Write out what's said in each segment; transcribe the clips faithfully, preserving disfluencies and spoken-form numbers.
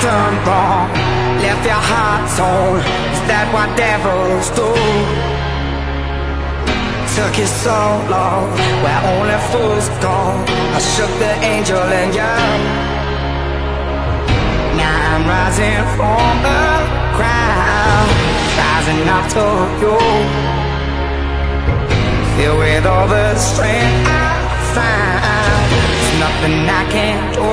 done wrong, left your heart torn. Is that what devils do? Took you so long, where only fools go. I shook the angel in you. Now I'm rising from the ground, rising up to you. Filled with all the strength I find, there's nothing I can't do.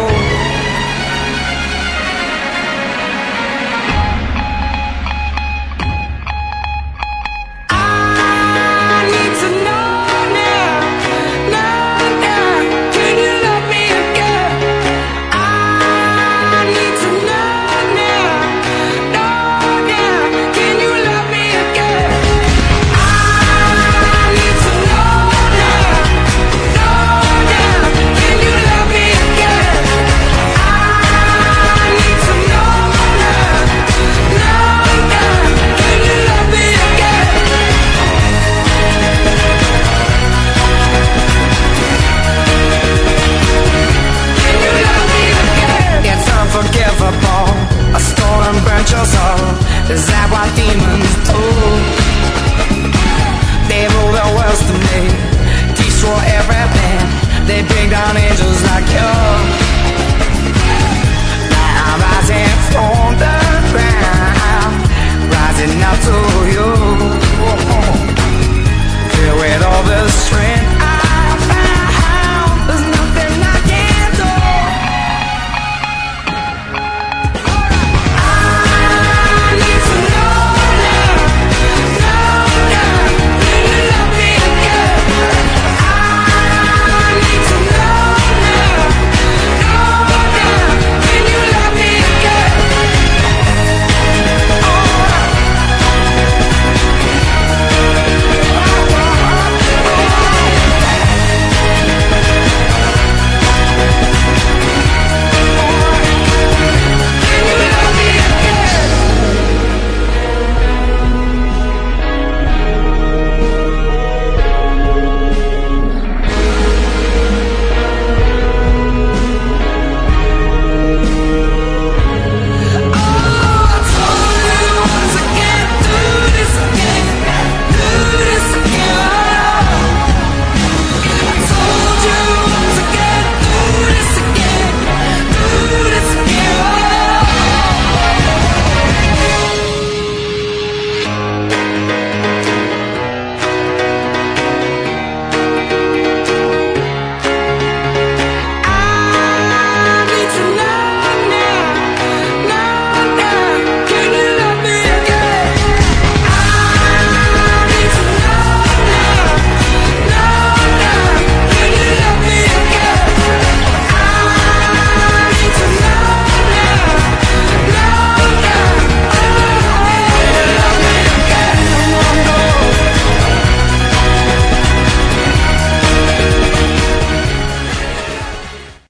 A stolen burnt your soul. Is that what demons do? They rule the world to me, destroy everything. They bring down angels like you. Now I'm rising from the ground, rising up to you. Filled with all the strength